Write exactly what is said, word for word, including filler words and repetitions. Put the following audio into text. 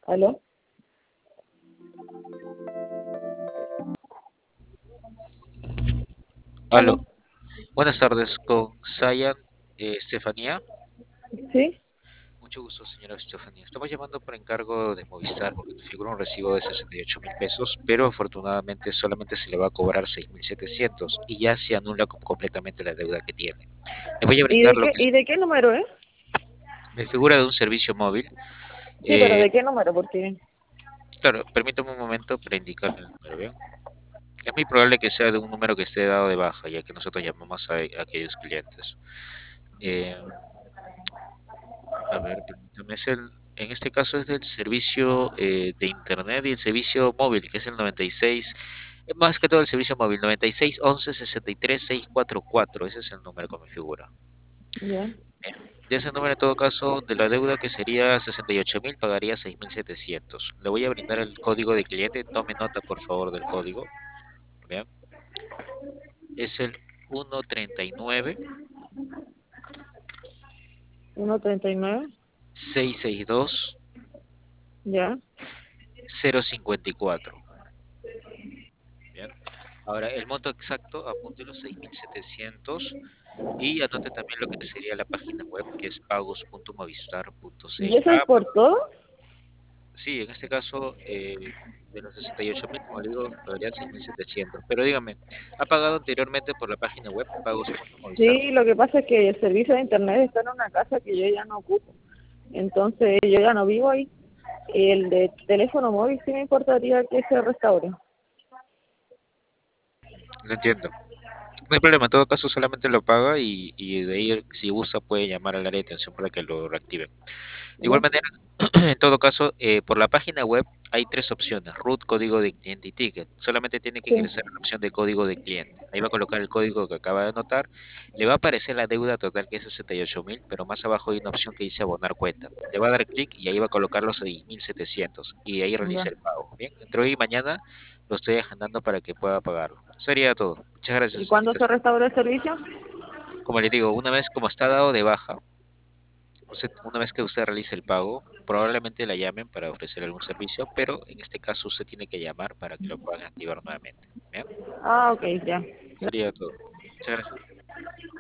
¿Aló? Aló, ¿Aló? buenas tardes con Sayan eh, Estefanía. ¿Sí? Mucho gusto, señora Estefanía. Estamos llamando por encargo de Movistar porque nos figura un recibo de sesenta y ocho mil pesos, pero afortunadamente solamente se le va a cobrar seis mil setecientos y ya se anula com- completamente la deuda que tiene. Le voy a ¿Y brindar de lo qué, que es- y de qué número es? me figura de un servicio móvil. Sí, pero Eh, ¿de qué número? Porque... claro, permítame un momento para indicarle el número, ¿bien? Es muy probable que sea de un número que esté dado de baja, ya que nosotros llamamos a, a aquellos clientes. Eh, A ver, permítame, es el, en este caso es del servicio eh, de internet y el servicio móvil, que es el noventa y seis, eh, más que todo el servicio móvil, noventa y seis once sesenta y tres seiscientos cuarenta y cuatro, ese es el número que me figura. Ya. Bien, de ese número, en todo caso, de la deuda que sería sesenta y ocho mil, pagaría seis mil setecientos. Le voy a brindar el código de cliente, tome nota por favor del código. Bien, es el uno treinta y nueve Uno treinta y nueve. seiscientos sesenta y dos Ya. cero cincuenta y cuatro. Bien. Ahora, el monto exacto, apunte los seis mil setecientos y anote también lo que sería la página web, que es pagos punto movistar punto ¿Y c eso es Ah, por todo? sí, en este caso, eh, de los sesenta y ocho mil, como le digo, pagaría seis mil setecientos. Pero dígame, ¿ha pagado anteriormente por la página web pagos punto movistar? Sí, lo que pasa es que el servicio de internet está en una casa que yo ya no ocupo. Entonces yo ya no vivo ahí. Y el de teléfono móvil sí me importaría que se restaure. Lo entiendo. No hay problema, en todo caso solamente lo paga y, y de ahí, si gusta, puede llamar al área de atención para que lo reactiven. De igual Ya. manera, en todo caso, eh, por la página web hay tres opciones, root, código de cliente y ticket. Solamente tiene que Sí. ingresar la opción de código de cliente. Ahí va a colocar el código que acaba de anotar. Le va a aparecer la deuda total que es sesenta y ocho mil, pero más abajo hay una opción que dice abonar cuenta. Le va a dar clic y ahí va a colocar los seis mil setecientos y ahí realiza Ya. el pago. Bien, entre hoy y mañana lo estoy agendando para que pueda pagarlo. Sería todo. Muchas ¿Y gracias, cuándo señorita. se restaura el servicio? Como le digo, una vez como está dado de baja, usted, una vez que usted realice el pago, probablemente la llamen para ofrecer algún servicio, pero en este caso usted tiene que llamar para que lo puedan activar nuevamente. ¿Bien? Ah, ok, ya. Sería todo. Muchas gracias.